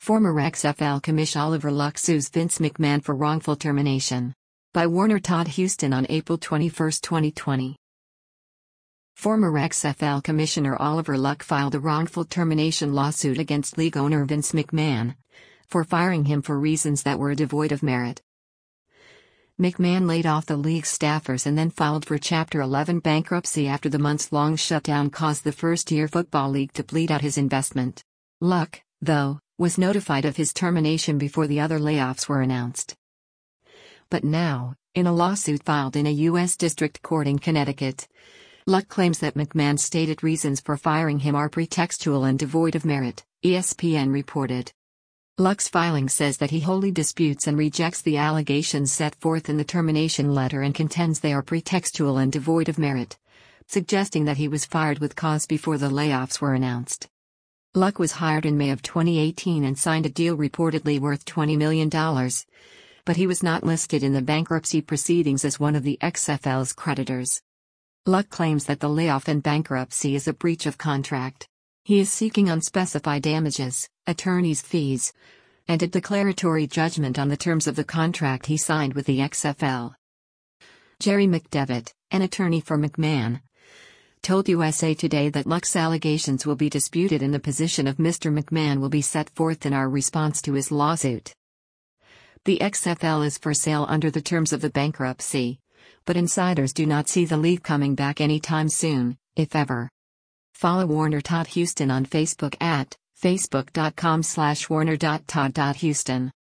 Former XFL Commish Oliver Luck sues Vince McMahon for wrongful termination. By Warner Todd Houston on April 21, 2020. Former XFL Commissioner Oliver Luck filed a wrongful termination lawsuit against league owner Vince McMahon for firing him for reasons that were devoid of merit. McMahon laid off the league's staffers and then filed for Chapter 11 bankruptcy after the months-long shutdown caused the first-year football league to bleed out his investment. Luck, though, was notified of his termination before the other layoffs were announced. But now, in a lawsuit filed in a U.S. District Court in Connecticut, Luck claims that McMahon's stated reasons for firing him are pretextual and devoid of merit, ESPN reported. Luck's filing says that he wholly disputes and rejects the allegations set forth in the termination letter and contends they are pretextual and devoid of merit, suggesting that he was fired with cause before the layoffs were announced. Luck was hired in May of 2018 and signed a deal reportedly worth $20 million, but he was not listed in the bankruptcy proceedings as one of the XFL's creditors. Luck claims that the layoff and bankruptcy is a breach of contract. He is seeking unspecified damages, attorney's fees, and a declaratory judgment on the terms of the contract he signed with the XFL. Jerry McDevitt, an attorney for McMahon, told USA Today that Luck's allegations will be disputed and the position of Mr. McMahon will be set forth in our response to his lawsuit. The XFL is for sale under the terms of the bankruptcy, but insiders do not see the league coming back anytime soon, if ever. Follow Warner Todd Houston on Facebook at facebook.com/warner.todd.houston.